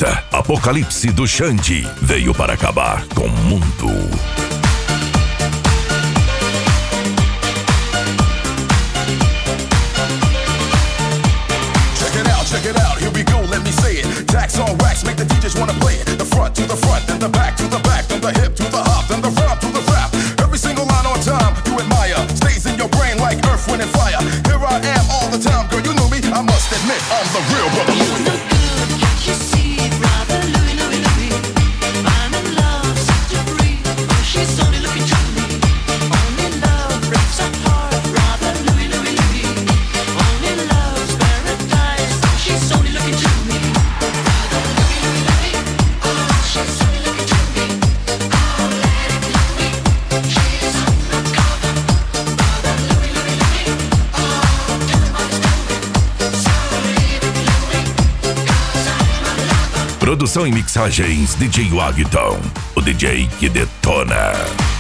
apresenta Apocalipse do Xande. Veio para acabar com o mundo. Check it out, here we go, let me say it. Tax on wax, make the DJs wanna play it. The front to the front, then the back to the back, then the hip to the hop, then the rap to the rap. Every single line on time, you admire. Stays in your brain like earth, wind, and fire. Here I am all the time, girl, you knew me. I must admit, I'm the real brother Louie. You look good, can't you see, brother Louie, Louie, Louie? I'm in love, set to free. Oh, she's only looking to me. Only love breaks our heart, brother Louie, Louie, Louie. Only love's paradise. She's only looking to me. Brother Louie, Louie, Louie. Oh, she's only looking to me. Oh, let it love me. She's undercover. Brother Louie, Louie, Louie. Oh, tell him what it's doing. So leave it, Louie, 'cause I'm a lover. Produção e mixagens DJ Wagton, o DJ que detona.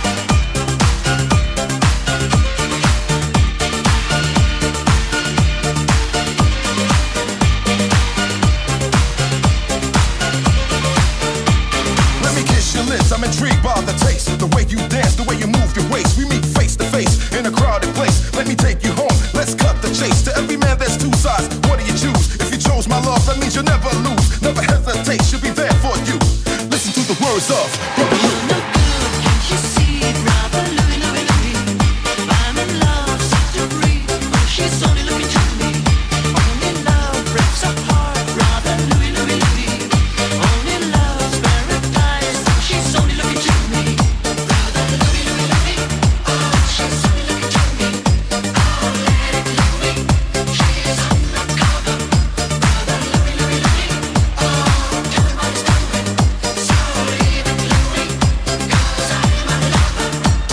Let me kiss your lips, I'm intrigued by the taste. The way you dance, the way you move your waist. We meet face to face in a crowded place. Let me take you home, let's cut the chase. To every man there's two sides, what do you choose? If you chose my love, that means you'll never lose. Never hesitate, she'll be there for you. Listen to the words of Brother Louie. You look good, can't you see, brother Louie, Louie, Louie? I'm in love, set to free. Oh, she's only looking to me. Only love breaks our heart, brother Louie, Louie, Louie. Only love's paradise. She's only looking to me. Brother Louie, Louie, Louie. Oh, she's only looking to me. Oh, let it Louie. She's undercover. Brother Louie, Louie, Louie. Oh, tell him what it's doing. So leave it, Louie, 'cause I'm a lover.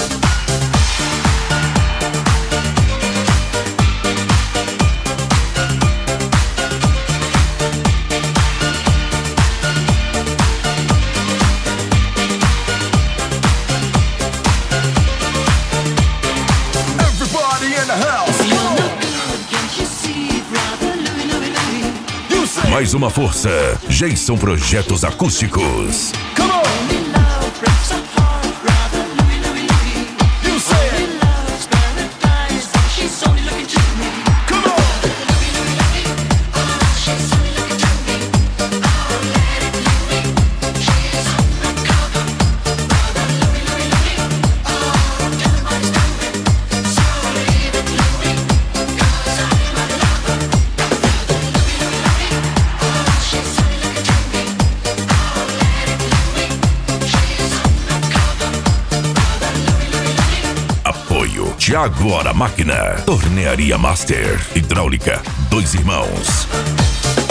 Everybody in the house, You look good, can't you see, brother Louie, Louie, Louie? you say, Mais uma força, Jason Projetos Acústicos. come on, Only love breaks our heart, brother Louie, Louie, Louie. you say Only it, love's paradise. She's only looking to me. come on. Louie, Louie, Louie. Oh, she's only looking to me. Oh, let it Louie. She's undercover. Brother Louie, Louie, Louie. Oh, tell him what it's doing. So leave it, Louie, 'cause I'm a lover. Brother Louie, Louie, Louie. Oh, she's only looking to me. Oh, let it Louie. She's undercover. Brother Louie, Louie, Louie. Apoio Thiago Hora Máquina, Tornearia Master, Hidráulica, Dois Irmãos.